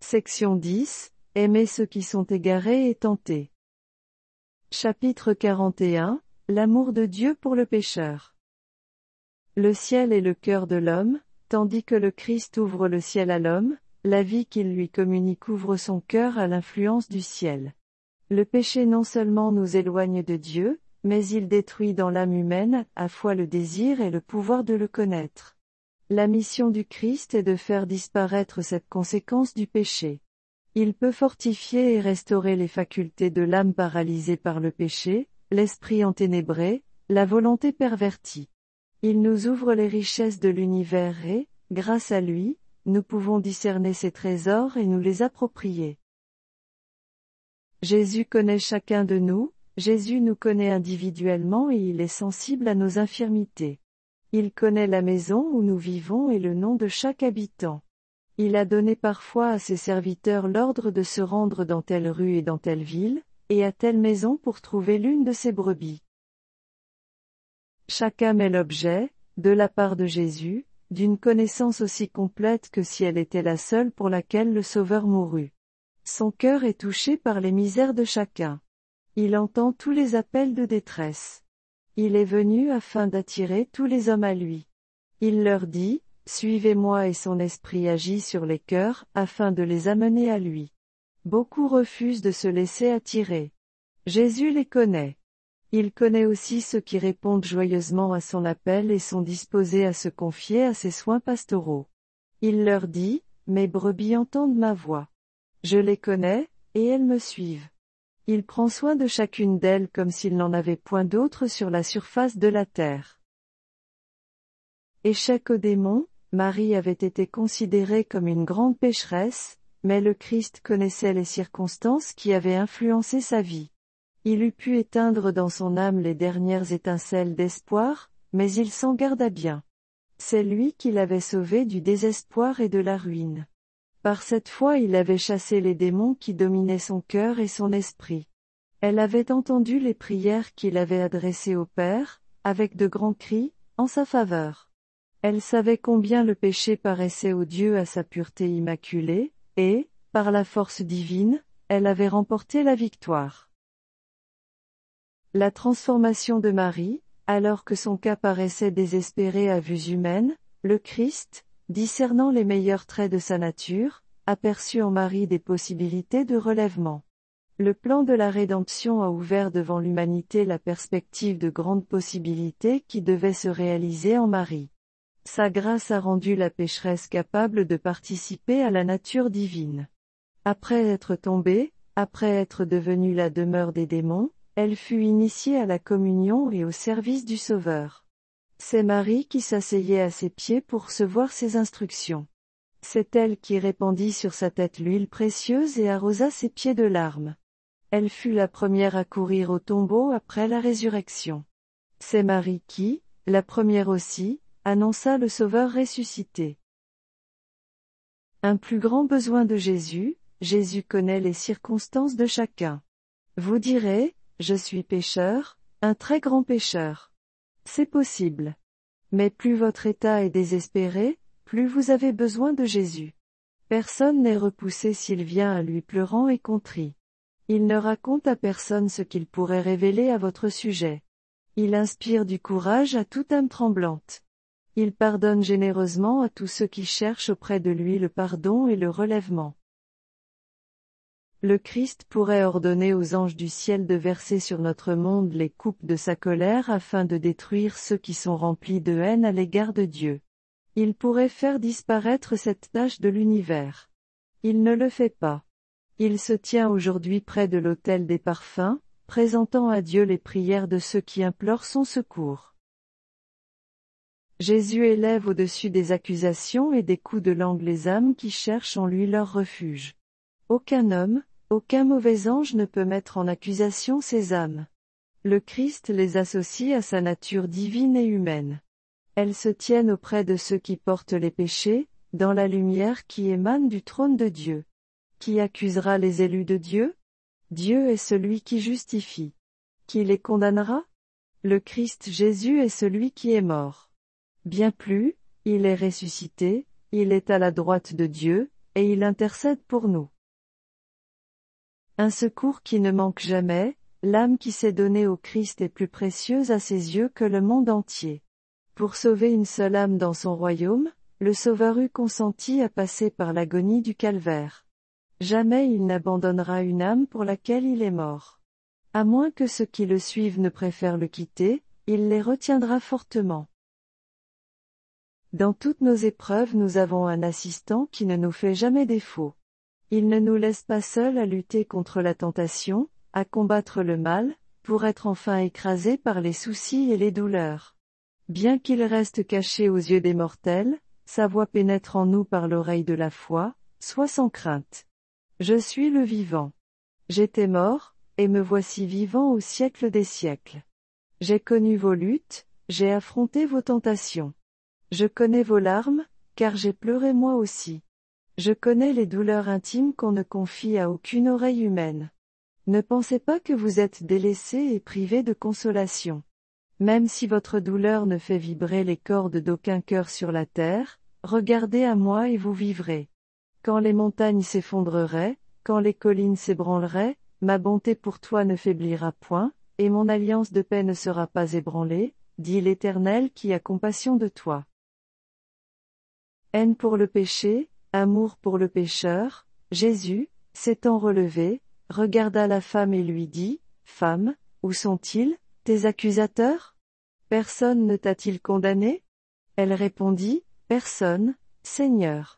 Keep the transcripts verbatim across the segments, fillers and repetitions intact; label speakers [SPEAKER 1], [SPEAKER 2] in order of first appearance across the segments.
[SPEAKER 1] Section dix. Aimer ceux qui sont égarés et tentés. Chapitre quarante et un. L'amour de Dieu pour le pécheur. Le ciel est le cœur de l'homme, tandis que le Christ ouvre le ciel à l'homme, la vie qu'il lui communique ouvre son cœur à l'influence du ciel. Le péché non seulement nous éloigne de Dieu, mais il détruit dans l'âme humaine, à la fois le désir et le pouvoir de le connaître. La mission du Christ est de faire disparaître cette conséquence du péché. Il peut fortifier et restaurer les facultés de l'âme paralysée par le péché, l'esprit enténébré, la volonté pervertie. Il nous ouvre les richesses de l'univers et, grâce à lui, nous pouvons discerner ses trésors et nous les approprier. Jésus connaît chacun de nous, Jésus nous connaît individuellement et il est sensible à nos infirmités. Il connaît la maison où nous vivons et le nom de chaque habitant. Il a donné parfois à ses serviteurs l'ordre de se rendre dans telle rue et dans telle ville, et à telle maison pour trouver l'une de ses brebis. Chaque âme est l'objet, de la part de Jésus, d'une connaissance aussi complète que si elle était la seule pour laquelle le Sauveur mourut. Son cœur est touché par les misères de chacun. Il entend tous les appels de détresse. Il est venu afin d'attirer tous les hommes à lui. Il leur dit, « Suivez-moi » et son esprit agit sur les cœurs, afin de les amener à lui. Beaucoup refusent de se laisser attirer. Jésus les connaît. Il connaît aussi ceux qui répondent joyeusement à son appel et sont disposés à se confier à ses soins pastoraux. Il leur dit, « Mes brebis entendent ma voix. Je les connais, et elles me suivent. » Il prend soin de chacune d'elles comme s'il n'en avait point d'autre sur la surface de la terre. Échec aux démons, Marie avait été considérée comme une grande pécheresse, mais le Christ connaissait les circonstances qui avaient influencé sa vie. Il eût pu éteindre dans son âme les dernières étincelles d'espoir, mais il s'en garda bien. C'est lui qui l'avait sauvée du désespoir et de la ruine. Par cette foi il avait chassé les démons qui dominaient son cœur et son esprit. Elle avait entendu les prières qu'il avait adressées au Père, avec de grands cris, en sa faveur. Elle savait combien le péché paraissait odieux à sa pureté immaculée, et, par la force divine, elle avait remporté la victoire. La transformation de Marie, alors que son cas paraissait désespéré à vues humaines, le Christ, discernant les meilleurs traits de sa nature, aperçut en Marie des possibilités de relèvement. Le plan de la rédemption a ouvert devant l'humanité la perspective de grandes possibilités qui devaient se réaliser en Marie. Sa grâce a rendu la pécheresse capable de participer à la nature divine. Après être tombée, après être devenue la demeure des démons, elle fut initiée à la communion et au service du Sauveur. C'est Marie qui s'asseyait à ses pieds pour recevoir ses instructions. C'est elle qui répandit sur sa tête l'huile précieuse et arrosa ses pieds de larmes. Elle fut la première à courir au tombeau après la résurrection. C'est Marie qui, la première aussi, annonça le Sauveur ressuscité. Un plus grand besoin de Jésus, Jésus connaît les circonstances de chacun. Vous direz, je suis pécheur, un très grand pécheur. C'est possible. Mais plus votre état est désespéré, plus vous avez besoin de Jésus. Personne n'est repoussé s'il vient à lui pleurant et contrit. Il ne raconte à personne ce qu'il pourrait révéler à votre sujet. Il inspire du courage à toute âme tremblante. Il pardonne généreusement à tous ceux qui cherchent auprès de lui le pardon et le relèvement. Le Christ pourrait ordonner aux anges du ciel de verser sur notre monde les coupes de sa colère afin de détruire ceux qui sont remplis de haine à l'égard de Dieu. Il pourrait faire disparaître cette tache de l'univers. Il ne le fait pas. Il se tient aujourd'hui près de l'autel des parfums, présentant à Dieu les prières de ceux qui implorent son secours. Jésus élève au-dessus des accusations et des coups de langue les âmes qui cherchent en lui leur refuge. Aucun homme, aucun mauvais ange ne peut mettre en accusation ces âmes. Le Christ les associe à sa nature divine et humaine. Elles se tiennent auprès de ceux qui portent les péchés, dans la lumière qui émane du trône de Dieu. Qui accusera les élus de Dieu? Dieu est celui qui justifie. Qui les condamnera? Le Christ Jésus est celui qui est mort. Bien plus, il est ressuscité, il est à la droite de Dieu, et il intercède pour nous. Un secours qui ne manque jamais, l'âme qui s'est donnée au Christ est plus précieuse à ses yeux que le monde entier. Pour sauver une seule âme dans son royaume, le Sauveur eut consenti à passer par l'agonie du calvaire. Jamais il n'abandonnera une âme pour laquelle il est mort. À moins que ceux qui le suivent ne préfèrent le quitter, il les retiendra fortement. Dans toutes nos épreuves nous avons un assistant qui ne nous fait jamais défaut. Il ne nous laisse pas seuls à lutter contre la tentation, à combattre le mal, pour être enfin écrasés par les soucis et les douleurs. Bien qu'il reste caché aux yeux des mortels, sa voix pénètre en nous par l'oreille de la foi, sois sans crainte. Je suis le vivant. J'étais mort, et me voici vivant au siècle des siècles. J'ai connu vos luttes, j'ai affronté vos tentations. Je connais vos larmes, car j'ai pleuré moi aussi. Je connais les douleurs intimes qu'on ne confie à aucune oreille humaine. Ne pensez pas que vous êtes délaissés et privés de consolation. Même si votre douleur ne fait vibrer les cordes d'aucun cœur sur la terre, regardez à moi et vous vivrez. Quand les montagnes s'effondreraient, quand les collines s'ébranleraient, ma bonté pour toi ne faiblira point, et mon alliance de paix ne sera pas ébranlée, dit l'Éternel qui a compassion de toi. Haine pour le péché, amour pour le pécheur, Jésus, s'étant relevé, regarda la femme et lui dit, « Femme, où sont-ils, tes accusateurs? Personne ne t'a-t-il condamné ?» Elle répondit, « Personne, Seigneur. »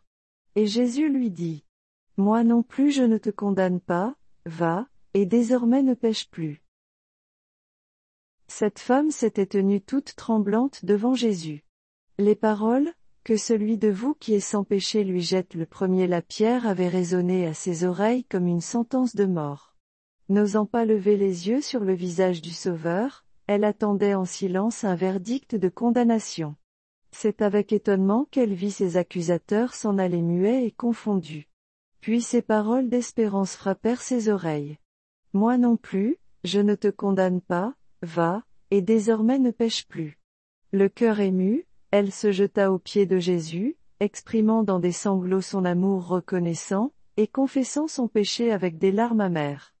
[SPEAKER 1] Et Jésus lui dit, « Moi non plus je ne te condamne pas, va, et désormais ne pêche plus. » Cette femme s'était tenue toute tremblante devant Jésus. Les paroles, « Que celui de vous qui est sans péché lui jette le premier la pierre » avaient résonné à ses oreilles comme une sentence de mort. N'osant pas lever les yeux sur le visage du Sauveur, elle attendait en silence un verdict de condamnation. C'est avec étonnement qu'elle vit ses accusateurs s'en aller muets et confondus. Puis ces paroles d'espérance frappèrent ses oreilles. « Moi non plus, je ne te condamne pas, va, et désormais ne pêche plus. » Le cœur ému, elle se jeta aux pieds de Jésus, exprimant dans des sanglots son amour reconnaissant, et confessant son péché avec des larmes amères.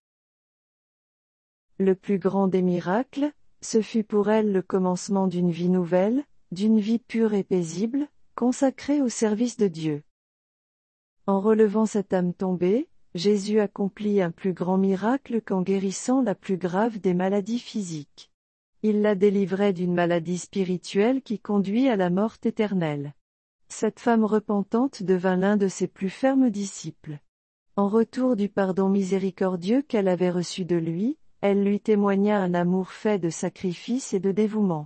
[SPEAKER 1] Le plus grand des miracles, ce fut pour elle le commencement d'une vie nouvelle, d'une vie pure et paisible, consacrée au service de Dieu. En relevant cette âme tombée, Jésus accomplit un plus grand miracle qu'en guérissant la plus grave des maladies physiques. Il la délivrait d'une maladie spirituelle qui conduit à la mort éternelle. Cette femme repentante devint l'un de ses plus fermes disciples. En retour du pardon miséricordieux qu'elle avait reçu de lui, elle lui témoigna un amour fait de sacrifice et de dévouement.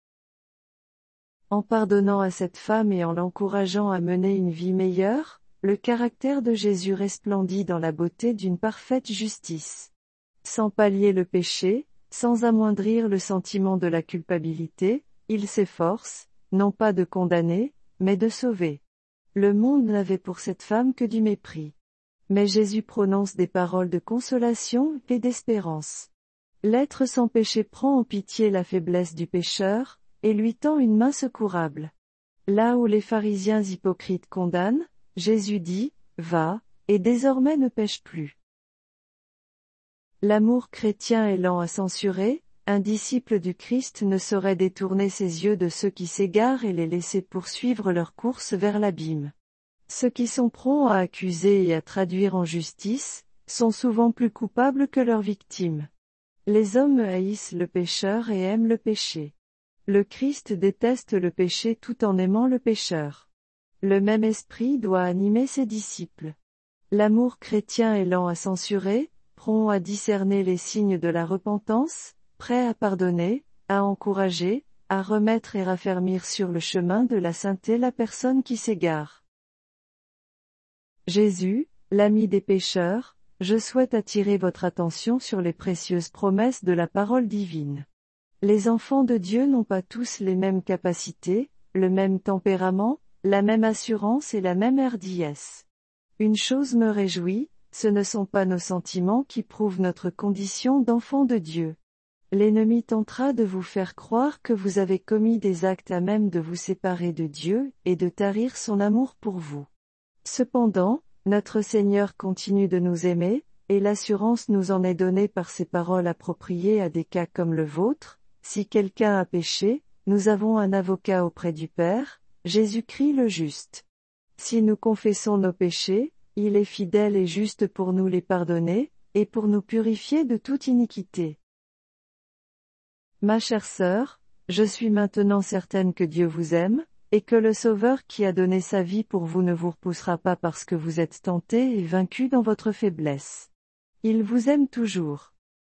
[SPEAKER 1] En pardonnant à cette femme et en l'encourageant à mener une vie meilleure, le caractère de Jésus resplendit dans la beauté d'une parfaite justice. Sans pallier le péché, sans amoindrir le sentiment de la culpabilité, il s'efforce, non pas de condamner, mais de sauver. Le monde n'avait pour cette femme que du mépris. Mais Jésus prononce des paroles de consolation et d'espérance. L'être sans péché prend en pitié la faiblesse du pécheur, et lui tend une main secourable. Là où les pharisiens hypocrites condamnent, Jésus dit, « Va, et désormais ne pêche plus. » L'amour chrétien est lent à censurer, un disciple du Christ ne saurait détourner ses yeux de ceux qui s'égarent et les laisser poursuivre leur course vers l'abîme. Ceux qui sont prompts à accuser et à traduire en justice, sont souvent plus coupables que leurs victimes. Les hommes haïssent le pécheur et aiment le péché. Le Christ déteste le péché tout en aimant le pécheur. Le même esprit doit animer ses disciples. L'amour chrétien est lent à censurer, prompt à discerner les signes de la repentance, prêt à pardonner, à encourager, à remettre et raffermir sur le chemin de la sainteté la personne qui s'égare. Jésus, l'ami des pécheurs, je souhaite attirer votre attention sur les précieuses promesses de la parole divine. Les enfants de Dieu n'ont pas tous les mêmes capacités, le même tempérament, la même assurance et la même hardiesse. Une chose me réjouit, ce ne sont pas nos sentiments qui prouvent notre condition d'enfant de Dieu. L'ennemi tentera de vous faire croire que vous avez commis des actes à même de vous séparer de Dieu et de tarir son amour pour vous. Cependant, Notre Seigneur continue de nous aimer, et l'assurance nous en est donnée par ses paroles appropriées à des cas comme le vôtre. Si quelqu'un a péché, nous avons un avocat auprès du Père, Jésus-Christ le juste. Si nous confessons nos péchés, il est fidèle et juste pour nous les pardonner, et pour nous purifier de toute iniquité. Ma chère sœur, je suis maintenant certaine que Dieu vous aime, et que le Sauveur qui a donné sa vie pour vous ne vous repoussera pas parce que vous êtes tenté et vaincu dans votre faiblesse. Il vous aime toujours.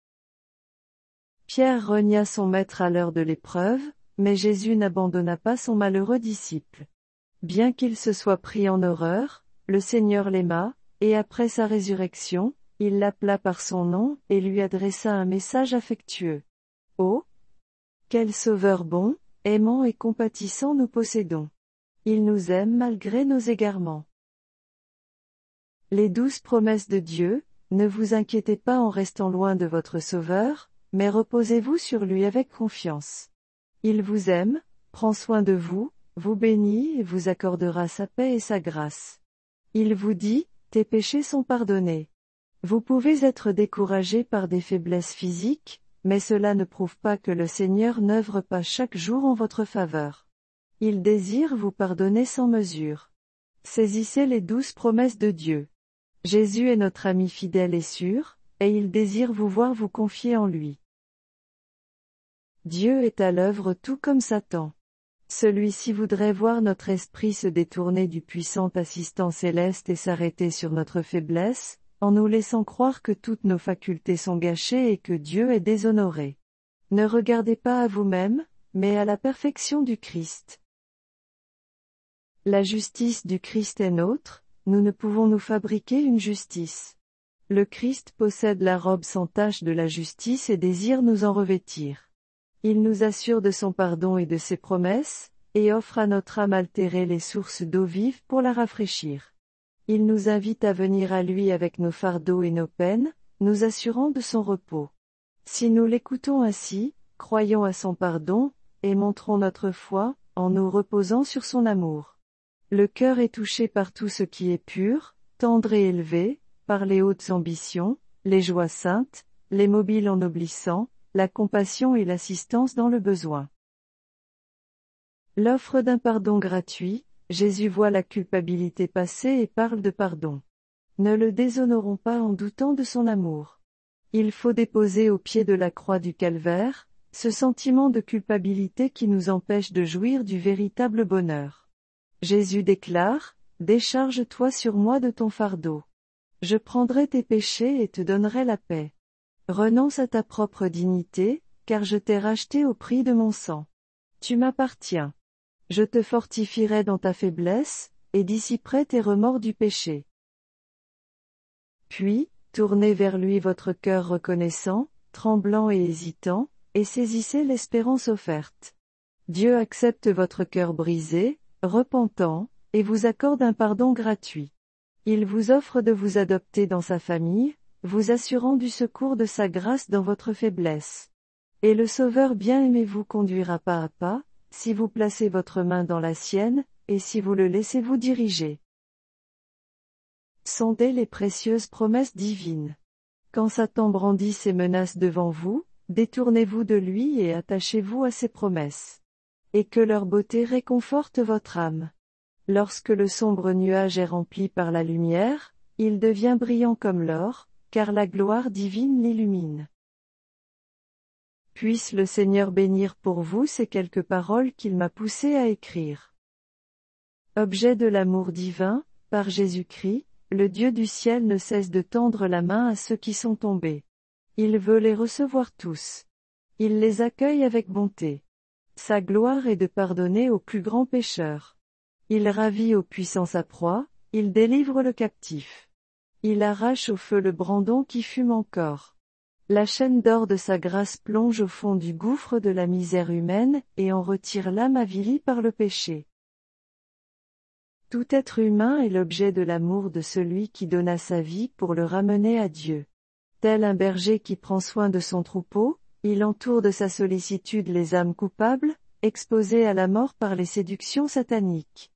[SPEAKER 1] Pierre renia son maître à l'heure de l'épreuve, mais Jésus n'abandonna pas son malheureux disciple. Bien qu'il se soit pris en horreur, le Seigneur l'aima, et après sa résurrection, il l'appela par son nom et lui adressa un message affectueux. Oh! Quel Sauveur bon, aimant et compatissant nous possédons. Il nous aime malgré nos égarements. Les douze promesses de Dieu, ne vous inquiétez pas en restant loin de votre Sauveur, mais reposez-vous sur lui avec confiance. Il vous aime, prend soin de vous, vous bénit et vous accordera sa paix et sa grâce. Il vous dit, tes péchés sont pardonnés. Vous pouvez être découragé par des faiblesses physiques, mais cela ne prouve pas que le Seigneur n'œuvre pas chaque jour en votre faveur. Il désire vous pardonner sans mesure. Saisissez les douze promesses de Dieu. Jésus est notre ami fidèle et sûr, et il désire vous voir vous confier en lui. Dieu est à l'œuvre tout comme Satan. Celui-ci voudrait voir notre esprit se détourner du puissant assistant céleste et s'arrêter sur notre faiblesse, en nous laissant croire que toutes nos facultés sont gâchées et que Dieu est déshonoré. Ne regardez pas à vous-même, mais à la perfection du Christ. La justice du Christ est nôtre, nous ne pouvons nous fabriquer une justice. Le Christ possède la robe sans tache de la justice et désire nous en revêtir. Il nous assure de son pardon et de ses promesses, et offre à notre âme altérée les sources d'eau vive pour la rafraîchir. Il nous invite à venir à lui avec nos fardeaux et nos peines, nous assurant de son repos. Si nous l'écoutons ainsi, croyons à son pardon, et montrons notre foi, en nous reposant sur son amour. Le cœur est touché par tout ce qui est pur, tendre et élevé, par les hautes ambitions, les joies saintes, les mobiles ennoblissants, la compassion et l'assistance dans le besoin. L'offre d'un pardon gratuit, Jésus voit la culpabilité passer et parle de pardon. Ne le déshonorons pas en doutant de son amour. Il faut déposer au pied de la croix du calvaire, ce sentiment de culpabilité qui nous empêche de jouir du véritable bonheur. Jésus déclare, « Décharge-toi sur moi de ton fardeau. Je prendrai tes péchés et te donnerai la paix. Renonce à ta propre dignité, car je t'ai racheté au prix de mon sang. Tu m'appartiens. Je te fortifierai dans ta faiblesse, et dissiperai tes remords du péché. » Puis, tournez vers lui votre cœur reconnaissant, tremblant et hésitant, et saisissez l'espérance offerte. Dieu accepte votre cœur brisé, repentant, et vous accorde un pardon gratuit. Il vous offre de vous adopter dans sa famille, vous assurant du secours de sa grâce dans votre faiblesse. Et le Sauveur bien-aimé vous conduira pas à pas, si vous placez votre main dans la sienne, et si vous le laissez vous diriger. Sondez les précieuses promesses divines. Quand Satan brandit ses menaces devant vous, détournez-vous de lui et attachez-vous à ses promesses. Et que leur beauté réconforte votre âme. Lorsque le sombre nuage est rempli par la lumière, il devient brillant comme l'or, car la gloire divine l'illumine. Puisse le Seigneur bénir pour vous ces quelques paroles qu'il m'a poussé à écrire. Objet de l'amour divin, par Jésus-Christ, le Dieu du ciel ne cesse de tendre la main à ceux qui sont tombés. Il veut les recevoir tous. Il les accueille avec bonté. Sa gloire est de pardonner aux plus grands pécheurs. Il ravit aux puissants sa proie, il délivre le captif. Il arrache au feu le brandon qui fume encore. La chaîne d'or de sa grâce plonge au fond du gouffre de la misère humaine, et en retire l'âme avilie par le péché. Tout être humain est l'objet de l'amour de celui qui donna sa vie pour le ramener à Dieu. Tel un berger qui prend soin de son troupeau, il entoure de sa sollicitude les âmes coupables, exposées à la mort par les séductions sataniques.